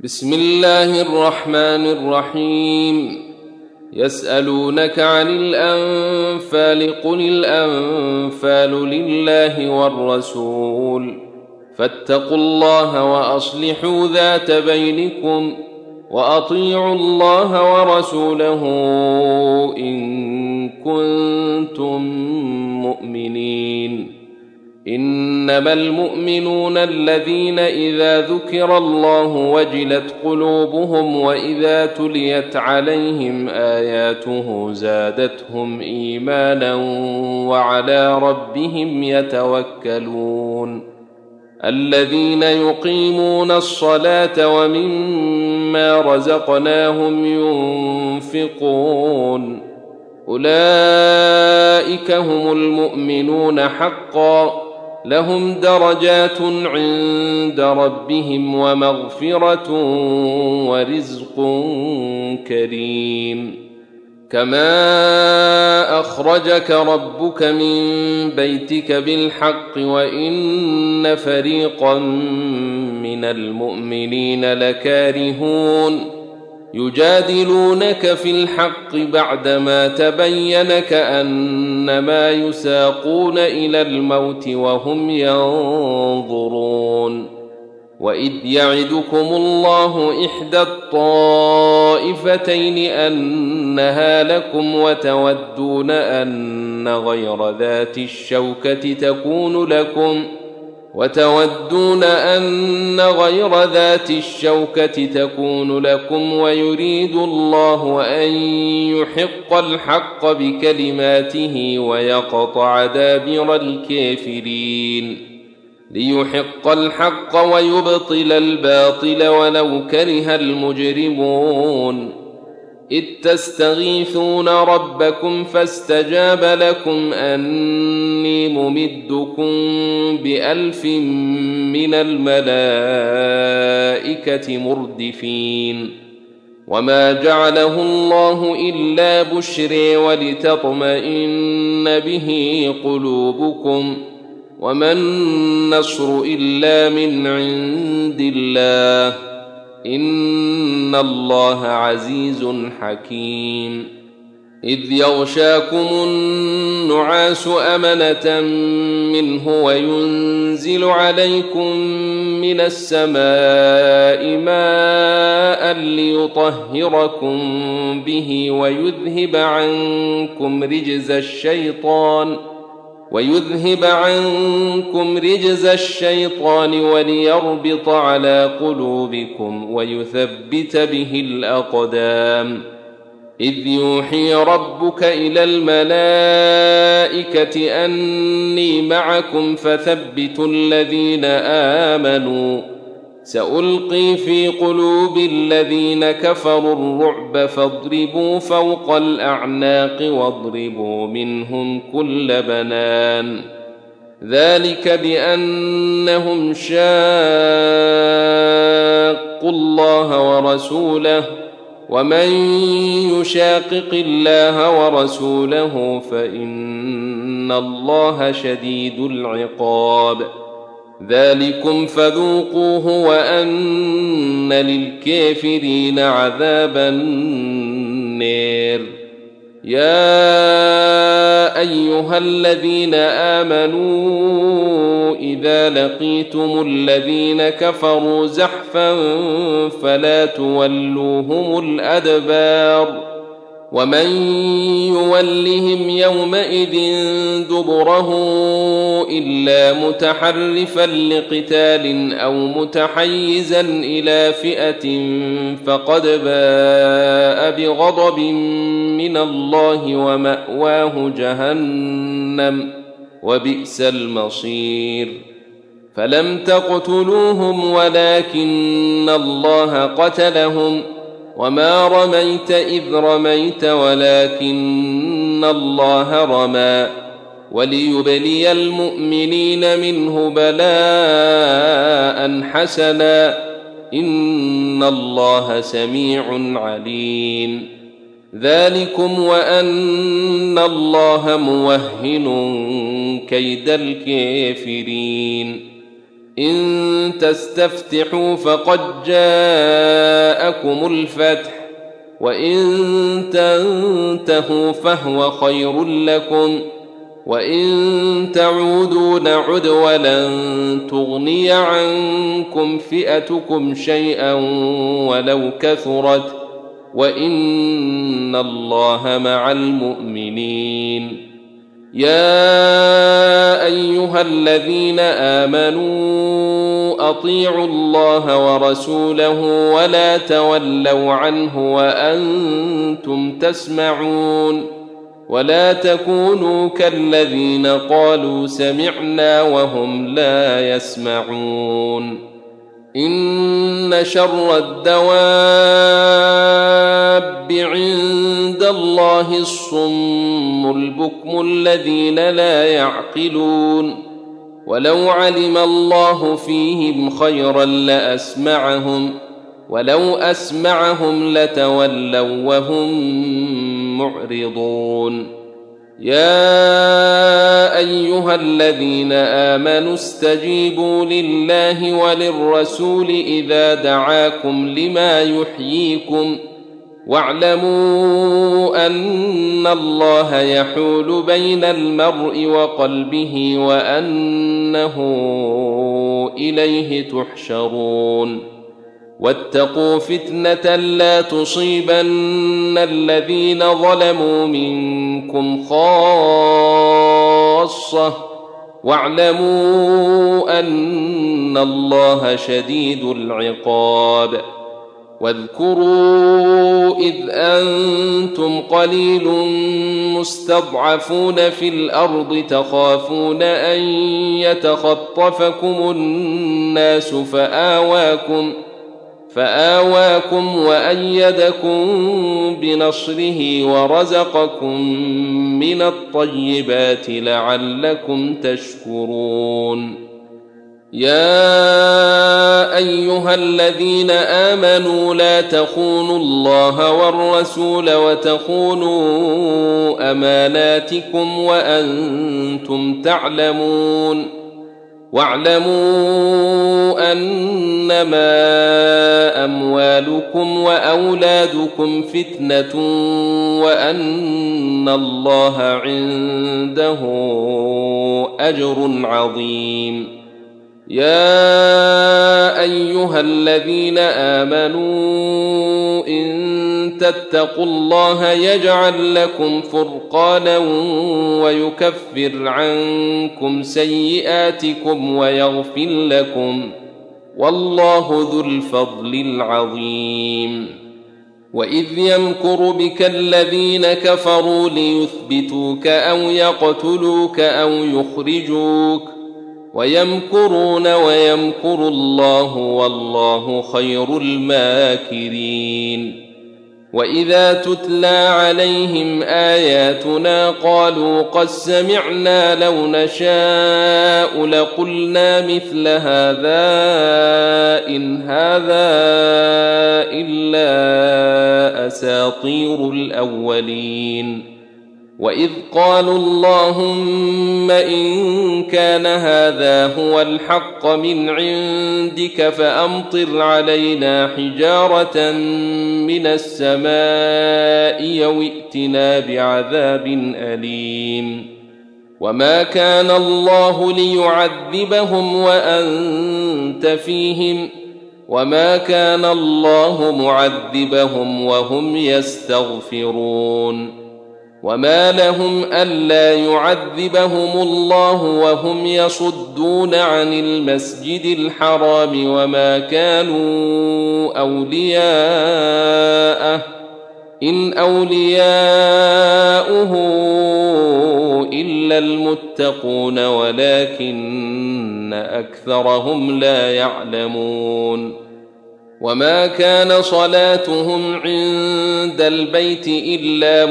بسم الله الرحمن الرحيم. يسألونك عن الأنفال قل الأنفال لله والرسول فاتقوا الله وأصلحوا ذات بينكم وأطيعوا الله ورسوله إن كنتم مؤمنين. إنما المؤمنون الذين إذا ذكر الله وجلت قلوبهم وإذا تليت عليهم آياته زادتهم إيمانا وعلى ربهم يتوكلون. الذين يقيمون الصلاة ومما رزقناهم ينفقون أولئك هم المؤمنون حقا لهم درجات عند ربهم ومغفرة ورزق كريم. كما أخرجك ربك من بيتك بالحق وإن فريقا من المؤمنين لكارهون يجادلونك في الحق بعدما تبين كأنما يساقون إلى الموت وهم ينظرون. وإذ يعدكم الله إحدى الطائفتين أنها لكم وتودون أن غير ذات الشوكة تكون لكم ويريد الله أن يحق الحق بكلماته ويقطع دابر الكافرين ليحق الحق ويبطل الباطل ولو كره المجرمون. إذ تستغيثون ربكم فاستجاب لكم أني ممدكم ب1000 من الملائكة مردفين. وما جعله الله إلا بشرى ولتطمئن به قلوبكم وما النصر إلا من عند الله إن الله عزيز حكيم. إذ يغشاكم النعاس أمنة منه وينزل عليكم من السماء ماء ليطهركم به ويذهب عنكم رجز الشيطان وليربط على قلوبكم ويثبت به الأقدام. إذ يوحي ربك إلى الملائكة أني معكم فثبتوا الذين آمنوا سألقي في قلوب الذين كفروا الرعب فاضربوا فوق الأعناق واضربوا منهم كل بنان. ذلك بأنهم شاقوا الله ورسوله ومن يشاقق الله ورسوله فإن الله شديد العقاب. ذلكم فذوقوه وأن للكافرين عذاب النار. يا أيها الذين آمنوا إذا لقيتم الذين كفروا زحفا فلا تولوهم الأدبار ومن يولهم يومئذ دبره إلا متحرفا لقتال أو متحيزا إلى فئة فقد باء بغضب من الله ومأواه جهنم وبئس المصير. فلم تقتلوهم ولكن الله قتلهم وما رميت إذ رميت ولكن الله رمى وليبلي المؤمنين منه بلاء حسنا إن الله سميع عليم. ذلكم وأن الله موهن كيد الكافرين. إن تستفتحوا فقد جاءكم الفتح وإن تنتهوا فهو خير لكم وإن تعودوا نعد ولن تغني عنكم فئتكم شيئا ولو كثرت وإن الله مع المؤمنين. يا أيها الذين آمنوا أطيعوا الله ورسوله ولا تولوا عنه وأنتم تسمعون ولا تكونوا كالذين قالوا سمعنا وهم لا يسمعون. إن شر الدواب عند الله الصم البكم الذين لا يعقلون ولو علم الله فيهم خيرا لأسمعهم ولو أسمعهم لتولوا وهم معرضون. يا أيها الذين آمنوا استجيبوا لله وللرسول إذا دعاكم لما يحييكم واعلموا أن الله يحول بين المرء وقلبه وأنه إليه تحشرون. واتقوا فتنة لا تصيبن الذين ظلموا منكم خاصة واعلموا أن الله شديد العقاب. واذكروا إذ أنتم قليل مستضعفون في الأرض تخافون أن يتخطفكم الناس فآواكم وأيدكم بنصره ورزقكم من الطيبات لعلكم تشكرون. يا أيها الذين آمنوا لا تخونوا الله والرسول وتخونوا أماناتكم وأنتم تعلمون واعلموا أنما أموالكم وأولادكم فتنة وأن الله عنده أجر عظيم. يا أيها الذين آمنوا إن تتقوا الله يجعل لكم فرقانا ويكفر عنكم سيئاتكم ويغفر لكم والله ذو الفضل العظيم. وإذ يمكر بك الذين كفروا ليثبتوك أو يقتلوك أو يخرجوك ويمكرون ويمكر الله والله خير الماكرين. وإذا تتلى عليهم آياتنا قالوا قد سمعنا لو نشاء لقلنا مثل هذا إن هذا إلا أساطير الأولين. وإذ قالوا اللهم إن كان هذا هو الحق من عندك فأمطر علينا حجارة من السماء أو ائتنا بعذاب أليم. وما كان الله ليعذبهم وأنت فيهم وما كان الله معذبهم وهم يستغفرون. وما لهم ألا يعذبهم الله وهم يصدون عن المسجد الحرام وما كانوا أولياءه إن أولياؤه إلا المتقون ولكن أكثرهم لا يعلمون. وما كان صلاتهم عند البيت إلا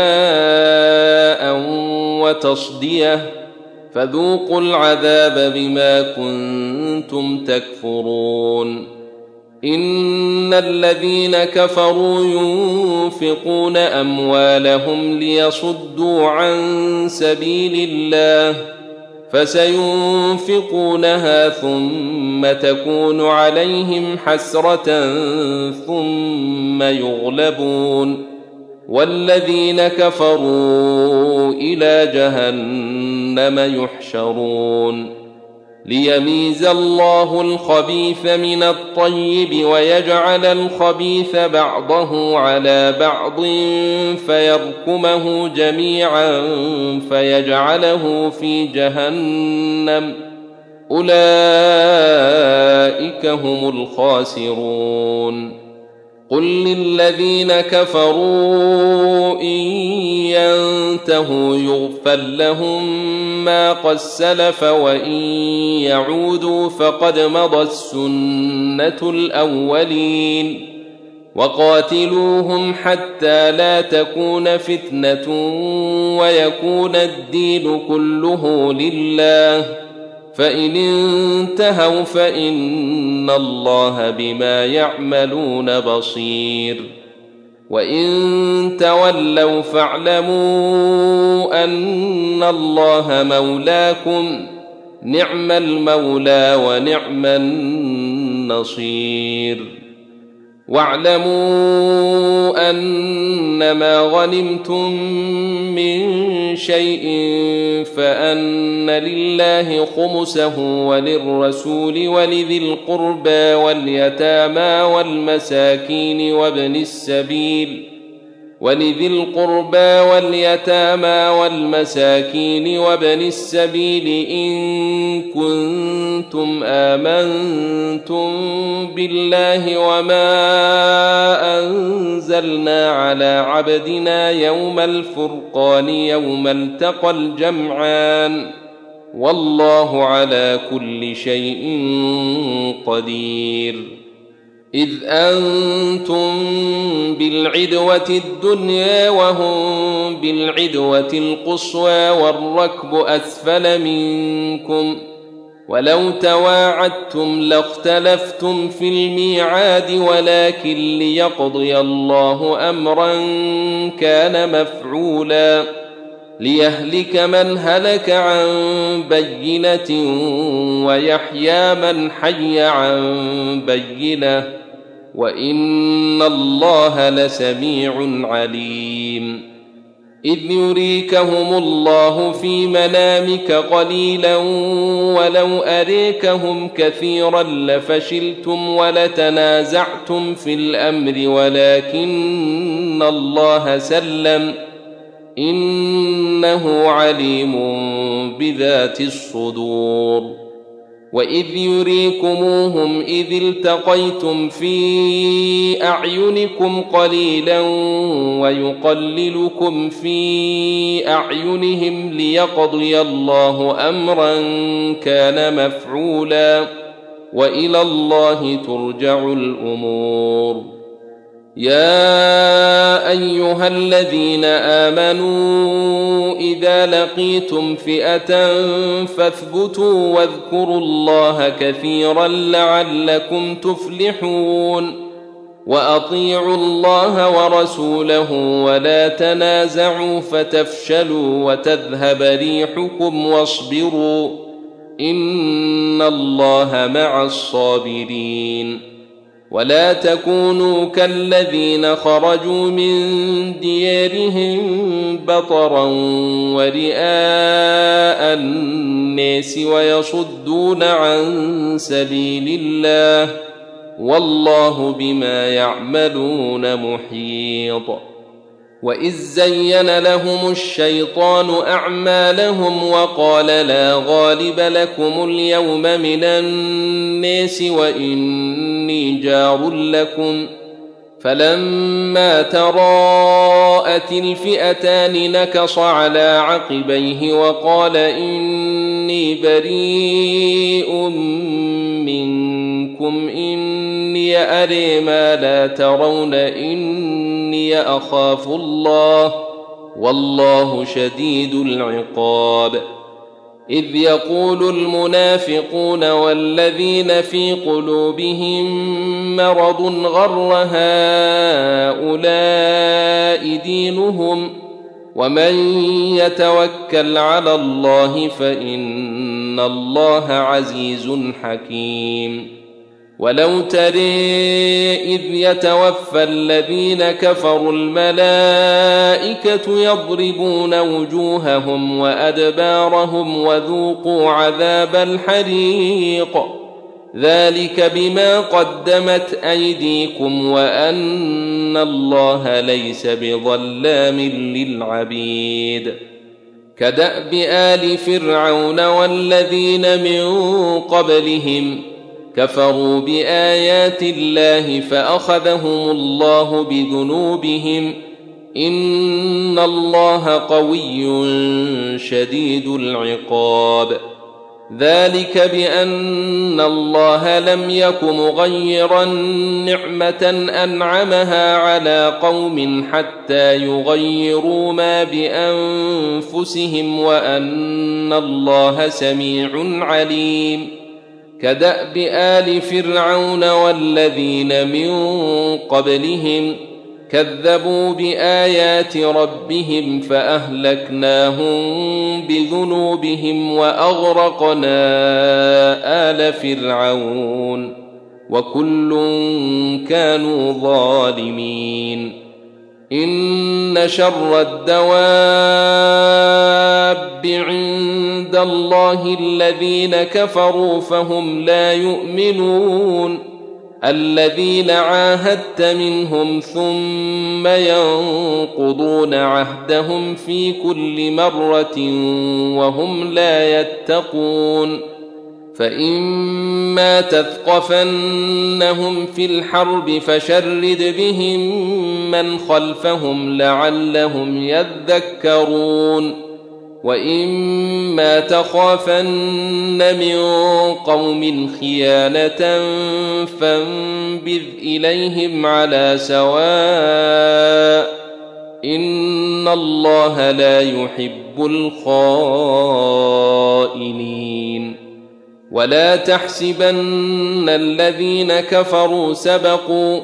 مكاء وتصدية فذوقوا العذاب بما كنتم تكفرون. إن الذين كفروا ينفقون أموالهم ليصدوا عن سبيل الله فسينفقونها ثم تكون عليهم حسرة ثم يغلبون والذين كفروا إلى جهنم يحشرون ليميز الله الخبيث من الطيب ويجعل الخبيث بعضه على بعض فيركمه جميعا فيجعله في جهنم أولئك هم الخاسرون قل للذين كفروا إن ينتهوا يغفر لهم ما قد سلف وإن يعودوا فقد مضت سنة الأولين وقاتلوهم حتى لا تكون فتنة ويكون الدين كله لله فإن انتهوا فإن الله بما يعملون بصير وإن تولوا فاعلموا أن الله مولاكم نعم المولى ونعم النصير واعلموا أنما غنمتم من شيء فأن لله خمسه وللرسول ولذي القربى واليتامى والمساكين وابن السبيل إن كنتم آمنتم بالله وما أنزلنا على عبدنا يوم الفرقان يوم التقى الجمعان والله على كل شيء قدير إذ أنتم بالعدوة الدنيا وهم بالعدوة القصوى والركب أسفل منكم ولو تواعدتم لاختلفتم في الميعاد ولكن ليقضي الله أمرا كان مفعولا ليهلك من هلك عن بينة ويحيى من حي عن بينة وإن الله لسميع عليم إذ يريكهم الله في منامك قليلا ولو أريكهم كثيرا لفشلتم ولتنازعتم في الأمر ولكن الله سلم إنه عليم بذات الصدور وإذ يريكموهم إذ التقيتم في أعينكم قليلا ويقللكم في أعينهم ليقضي الله أمرا كان مفعولا وإلى الله ترجع الأمور يا أيها الذين آمنوا إذا لقيتم فئة فاثبتوا واذكروا الله كثيرا لعلكم تفلحون وأطيعوا الله ورسوله ولا تنازعوا فتفشلوا وتذهب ريحكم واصبروا إن الله مع الصابرين ولا تكونوا كالذين خرجوا من ديارهم بطرا ورئاء الناس ويصدون عن سبيل الله والله بما يعملون محيط وإذ زين لهم الشيطان أعمالهم وقال لا غالب لكم اليوم من الناس وإني جار لكم فلما تراءت الفئتان نكص على عقبيه وقال إني بريء منكم إني أري ما لا ترون إني أخاف الله والله شديد العقاب إذ يقول المنافقون والذين في قلوبهم مرض غر هؤلاء دينهم ومن يتوكل على الله فإن الله عزيز حكيم. ولو ترى إذ يتوفى الذين كفروا الملائكة يضربون وجوههم وأدبارهم وذوقوا عذاب الحريق ذلك بما قدمت أيديكم وأن الله ليس بظلام للعبيد. كدأب آل فرعون والذين من قبلهم كفروا بآيات الله فأخذهم الله بذنوبهم إن الله قوي شديد العقاب. ذلك بأن الله لم يك مغيرا نعمة أنعمها على قوم حتى يغيروا ما بأنفسهم وأن الله سميع عليم. كدأب آل فرعون والذين من قبلهم كذبوا بآيات ربهم فأهلكناهم بذنوبهم وأغرقنا آل فرعون وكل كانوا ظالمين. إن شر الدواب عند الله الذين كفروا فهم لا يؤمنون الذين عاهدت منهم ثم ينقضون عهدهم في كل مرة وهم لا يتقون. فإما تثقفنهم في الحرب فشرد بهم من خلفهم لعلهم يذكرون. وإما تخافن من قوم خيانة فانبذ إليهم على سواء إن الله لا يحب الخائنين. ولا تحسبن الذين كفروا سبقوا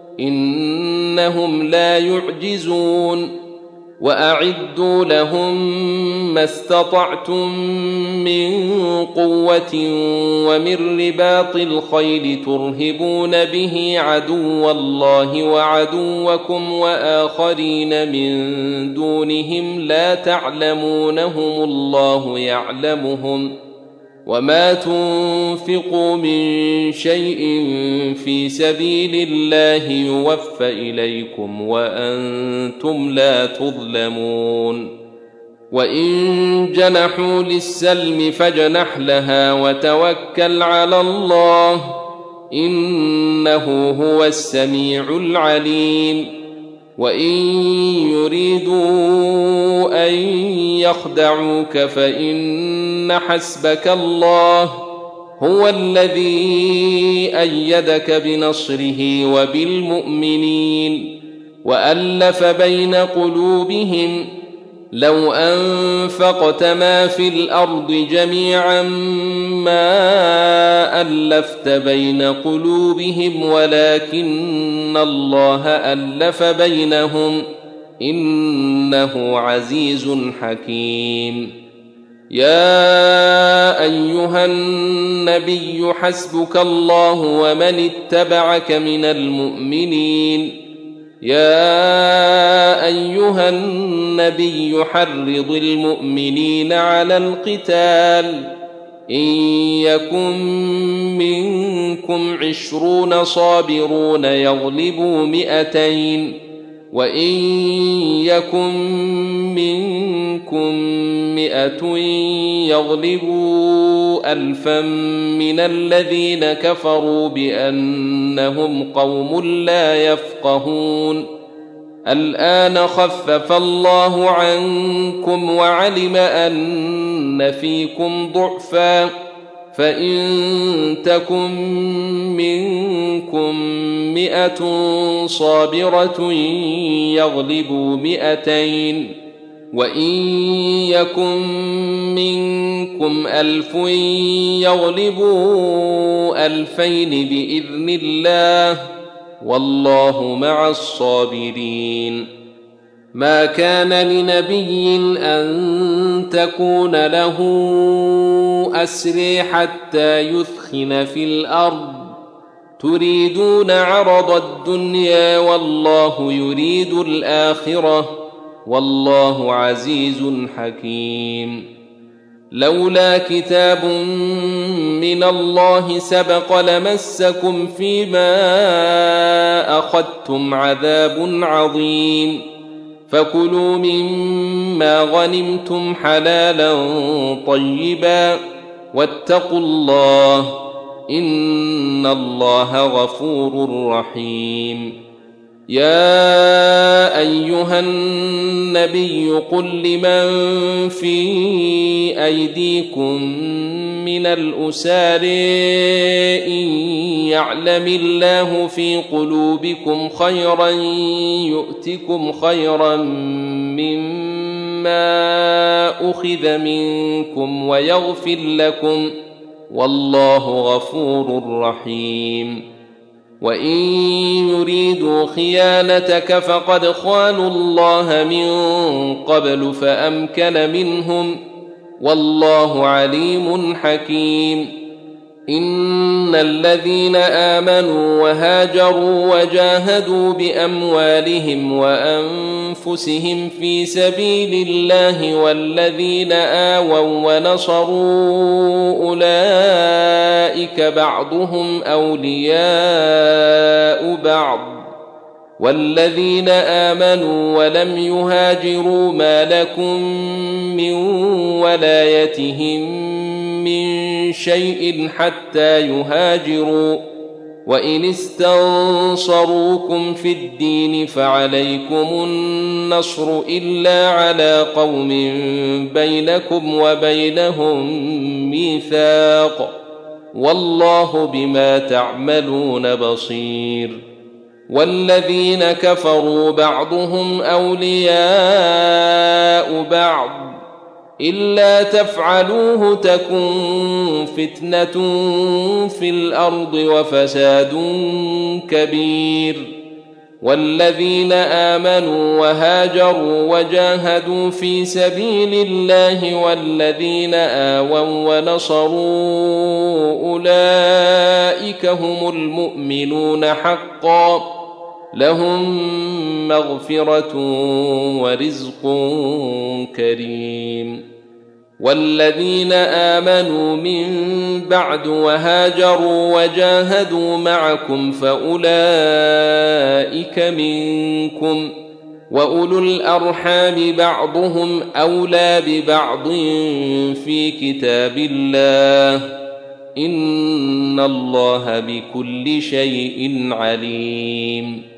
إنهم لا يعجزون. وأعدوا لهم ما استطعتم من قوة ومن رباط الخيل ترهبون به عدو الله وعدوكم وآخرين من دونهم لا تعلمونهم الله يعلمهم وما تنفقوا من شيء في سبيل الله يوفى إليكم وأنتم لا تظلمون. وإن جنحوا للسلم فاجنح لها وتوكل على الله إنه هو السميع العليم. وإن يريدوا أن يخدعوك فإن حسبك الله هو الذي أيدك بنصره وبالمؤمنين وألف بين قلوبهم لو أنفقت ما في الأرض جميعا ما ألفت بين قلوبهم ولكن الله ألف بينهم إنه عزيز حكيم. يا أيها النبي حسبك الله ومن اتبعك من المؤمنين. يا أيها النبي حرض المؤمنين على القتال إن يكن منكم 20 صابرون يغلبوا 200 وإن يكن منكم 100 يغلبوا 1000 من الذين كفروا بأنهم قوم لا يفقهون. الآن خفف الله عنكم وعلم أن فيكم ضعفا فإن تكن منكم 100 صابرة يغلبوا 200 وإن يكن منكم 1000 يغلبوا 2000 بإذن الله والله مع الصابرين. ما كان لنبي أن تكون له أسرى حتى يثخن في الأرض تريدون عرض الدنيا والله يريد الآخرة والله عزيز حكيم. لولا كتاب من الله سبق لمسكم فيما أخذتم عذاب عظيم، فكلوا مما غنمتم حلالا طيبا واتقوا الله إن الله غفور رحيم. يا أيها النبي قل لمن في أيديكم من الأسار إن يعلم الله في قلوبكم خيرا يؤتكم خيرا مما أخذ منكم ويغفر لكم والله غفور رحيم. وإن يريدوا خيانتك فقد خانوا الله من قبل فأمكن منهم والله عليم حكيم. إن الذين آمنوا وهاجروا وجاهدوا بأموالهم وأنفسهم في سبيل الله والذين آووا ونصروا أولئك بعضهم أولياء بعض والذين آمنوا ولم يهاجروا ما لكم من ولايتهم من شيء حتى يهاجروا وإن استنصروكم في الدين فعليكم النصر إلا على قوم بينكم وبينهم ميثاق والله بما تعملون بصير. والذين كفروا بعضهم أولياء بعض إلا تفعلوه تكن فتنة في الأرض وفساد كبير. والذين آمنوا وهاجروا وجاهدوا في سبيل الله والذين آووا ونصروا أولئك هم المؤمنون حقا لهم مغفرة ورزق كريم. والذين آمنوا من بعد وهاجروا وجاهدوا معكم فأولئك منكم وأولو الأرحام بعضهم أولى ببعض في كتاب الله إن الله بكل شيء عليم.